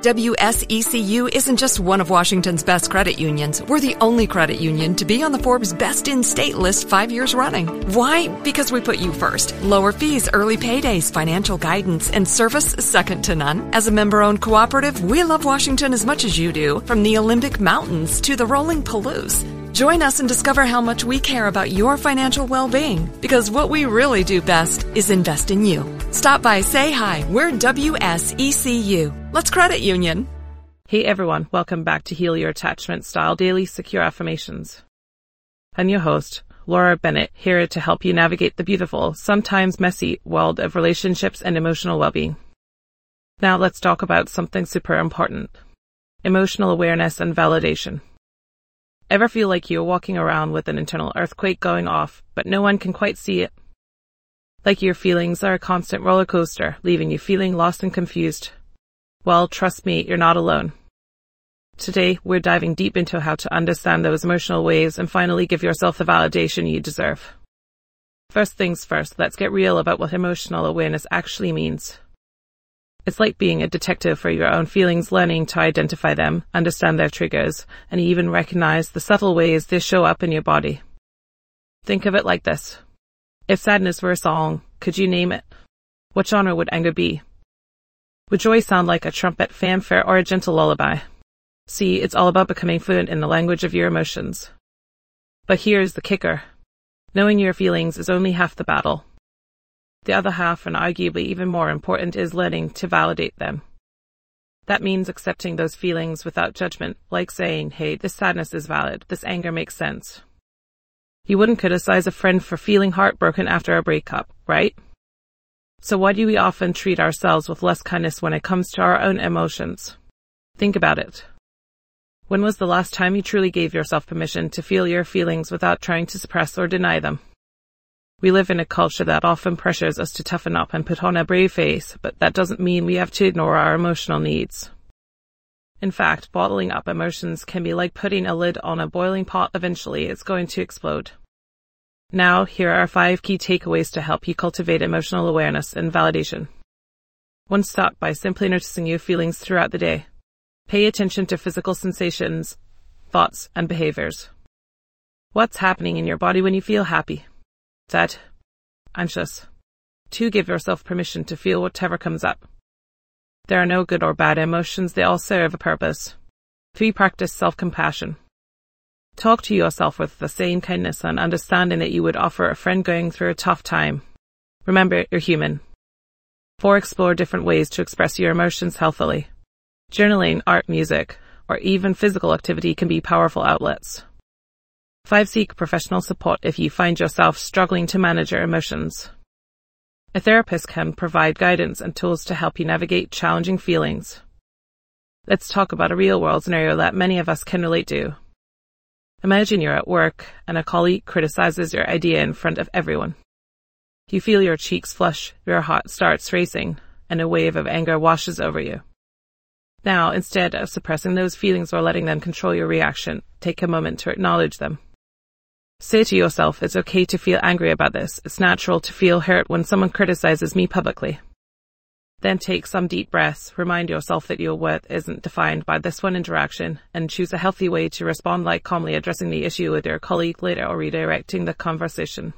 WSECU isn't just one of Washington's best credit unions. We're the only credit union to be on the Forbes Best in State list 5 years running. Why? Because we put you first. Lower fees, early paydays, financial guidance, and service second to none. As a member-owned cooperative, we love Washington as much as you do, from the Olympic Mountains to the rolling Palouse. Join us and discover how much we care about your financial well-being, because what we really do best is invest in you. Stop by, say hi. We're WSECU. Let's credit union. Hey everyone, welcome back to Heal Your Attachment Style Daily Secure Affirmations. I'm your host, Laura Bennett, here to help you navigate the beautiful, sometimes messy world of relationships and emotional well-being. Now let's talk about something super important: emotional awareness and validation. Ever feel like you're walking around with an internal earthquake going off, but no one can quite see it? Like your feelings are a constant roller coaster, leaving you feeling lost and confused? Well, trust me, you're not alone. Today, we're diving deep into how to understand those emotional waves and finally give yourself the validation you deserve. First things first, let's get real about what emotional awareness actually means. It's like being a detective for your own feelings, learning to identify them, understand their triggers, and even recognize the subtle ways they show up in your body. Think of it like this. If sadness were a song, could you name it? What genre would anger be? Would joy sound like a trumpet fanfare or a gentle lullaby? See, it's all about becoming fluent in the language of your emotions. But here's the kicker. Knowing your feelings is only half the battle. The other half, and arguably even more important, is learning to validate them. That means accepting those feelings without judgment, like saying, hey, this sadness is valid, this anger makes sense. You wouldn't criticize a friend for feeling heartbroken after a breakup, right? So why do we often treat ourselves with less kindness when it comes to our own emotions? Think about it. When was the last time you truly gave yourself permission to feel your feelings without trying to suppress or deny them? We live in a culture that often pressures us to toughen up and put on a brave face, but that doesn't mean we have to ignore our emotional needs. In fact, bottling up emotions can be like putting a lid on a boiling pot. Eventually, it's going to explode. Now, here are 5 key takeaways to help you cultivate emotional awareness and validation. 1. Start by simply noticing your feelings throughout the day. Pay attention to physical sensations, thoughts, and behaviors. What's happening in your body when you feel happy? Sad, anxious. 2. Give yourself permission to feel whatever comes up. There are no good or bad emotions, they all serve a purpose. 3. Practice self-compassion. Talk to yourself with the same kindness and understanding that you would offer a friend going through a tough time. Remember, you're human. 4. Explore different ways to express your emotions healthily. Journaling, art, music, or even physical activity can be powerful outlets. 5. Seek professional support if you find yourself struggling to manage your emotions. A therapist can provide guidance and tools to help you navigate challenging feelings. Let's talk about a real-world scenario that many of us can relate to. Imagine you're at work and a colleague criticizes your idea in front of everyone. You feel your cheeks flush, your heart starts racing, and a wave of anger washes over you. Now, instead of suppressing those feelings or letting them control your reaction, take a moment to acknowledge them. Say to yourself, it's okay to feel angry about this. It's natural to feel hurt when someone criticizes me publicly. Then take some deep breaths, remind yourself that your worth isn't defined by this one interaction, and choose a healthy way to respond, like calmly addressing the issue with your colleague later or redirecting the conversation.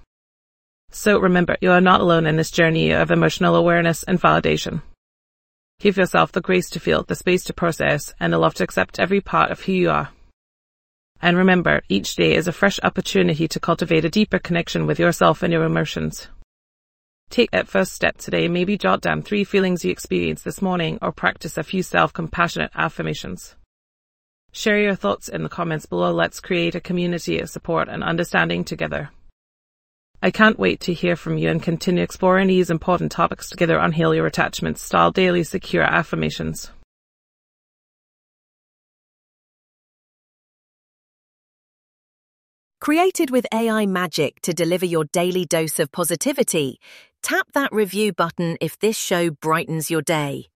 So remember, you are not alone in this journey of emotional awareness and validation. Give yourself the grace to feel, the space to process, and the love to accept every part of who you are. And remember, each day is a fresh opportunity to cultivate a deeper connection with yourself and your emotions. Take that first step today. Maybe jot down 3 feelings you experienced this morning or practice a few self-compassionate affirmations. Share your thoughts in the comments below. Let's create a community of support and understanding together. I can't wait to hear from you and continue exploring these important topics together on Heal Your Attachment Style Daily Secure Affirmations. Created with AI magic to deliver your daily dose of positivity, tap that review button if this show brightens your day.